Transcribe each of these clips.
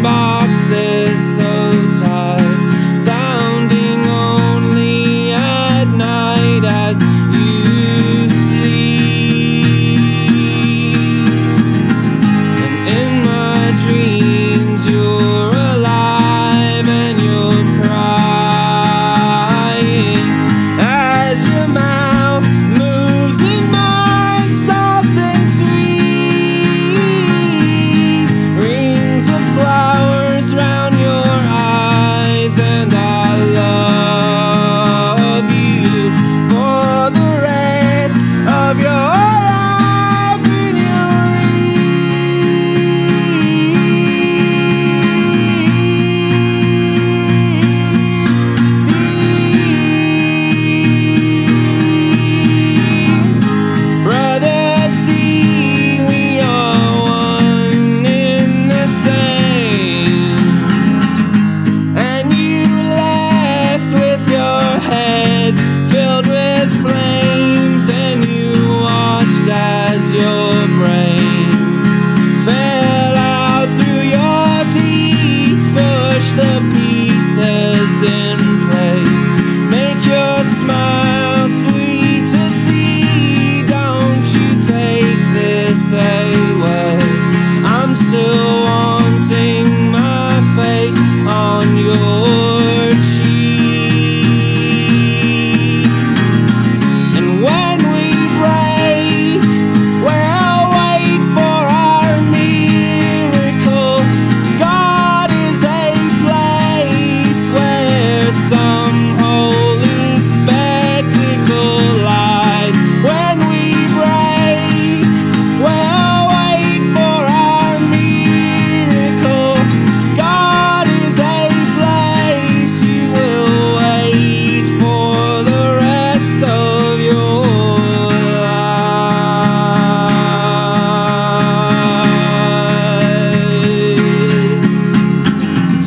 boxes so tight, sounding only at night as you sleep. And in my dreams you're alive and you're crying as your mouth moves in mine, soft and sweet. Rings of flowers round your eyes, and I love you for the rest of your life in your brother, see, we are one in the same. And you left with your head filled with flames, and you watched as your brains fell out through your teeth. Push the pieces in place, make your smile sweet to see. Don't you take this away, I'm still wanting my face on your cheek. And when we break, we'll wait for our miracle. God is a place where some holy spectacle lies. When we break, we'll wait for our miracle. God is a place you will wait for the rest of your life.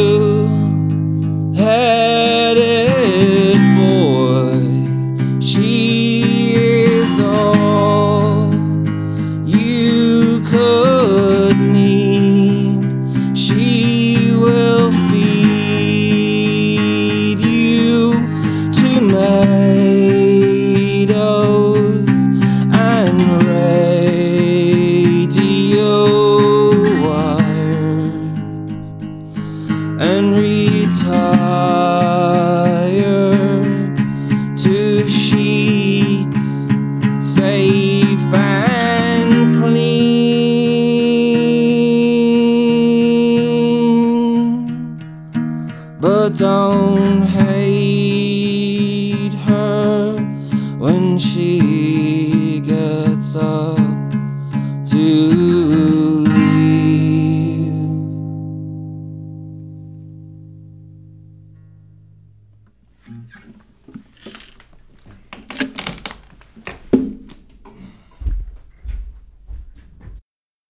Two-headed boy, she is all you could need. She will feed you tomatoes and radio wires, and retire to sheets safe and clean. But don't hate her when she gets up to leave.